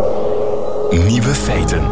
Nieuwe feiten.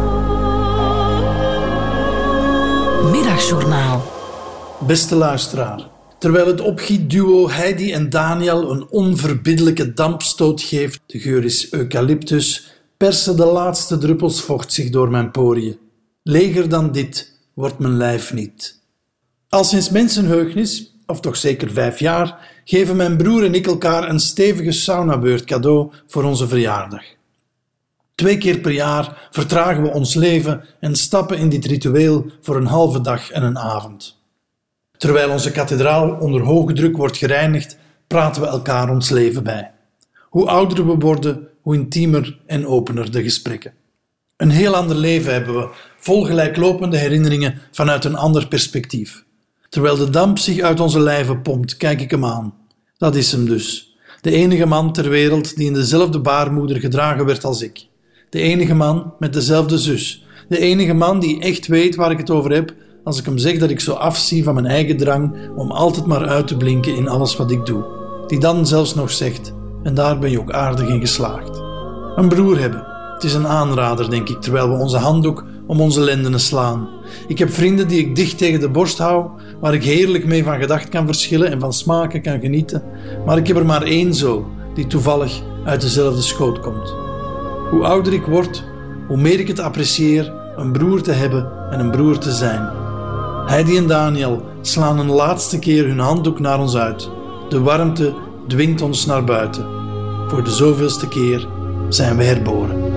Middagjournaal. Beste luisteraar, terwijl het opgietduo Heidi en Daniel een onverbiddelijke dampstoot geeft, de geur is eucalyptus, persen de laatste druppels vocht zich door mijn poriën. Leger dan dit wordt mijn lijf niet. Al sinds mensenheugenis, of toch zeker 5 jaar, geven mijn broer en ik elkaar een stevige saunabeurt cadeau voor onze verjaardag. 2 keer per jaar vertragen we ons leven en stappen in dit ritueel voor een halve dag en een avond. Terwijl onze kathedraal onder hoge druk wordt gereinigd, praten we elkaar ons leven bij. Hoe ouder we worden, hoe intiemer en opener de gesprekken. Een heel ander leven hebben we, vol gelijklopende herinneringen vanuit een ander perspectief. Terwijl de damp zich uit onze lijven pompt, kijk ik hem aan. Dat is hem dus. De enige man ter wereld die in dezelfde baarmoeder gedragen werd als ik. De enige man met dezelfde zus. De enige man die echt weet waar ik het over heb als ik hem zeg dat ik zo afzie van mijn eigen drang om altijd maar uit te blinken in alles wat ik doe. Die dan zelfs nog zegt, en daar ben je ook aardig in geslaagd. Een broer hebben. Het is een aanrader, denk ik, terwijl we onze handdoek om onze lendenen slaan. Ik heb vrienden die ik dicht tegen de borst hou, waar ik heerlijk mee van gedacht kan verschillen en van smaken kan genieten. Maar ik heb er maar 1 zo, die toevallig uit dezelfde schoot komt. Hoe ouder ik word, hoe meer ik het apprecieer een broer te hebben en een broer te zijn. Heidi en Daniel slaan een laatste keer hun handdoek naar ons uit. De warmte dwingt ons naar buiten. Voor de zoveelste keer zijn we herboren.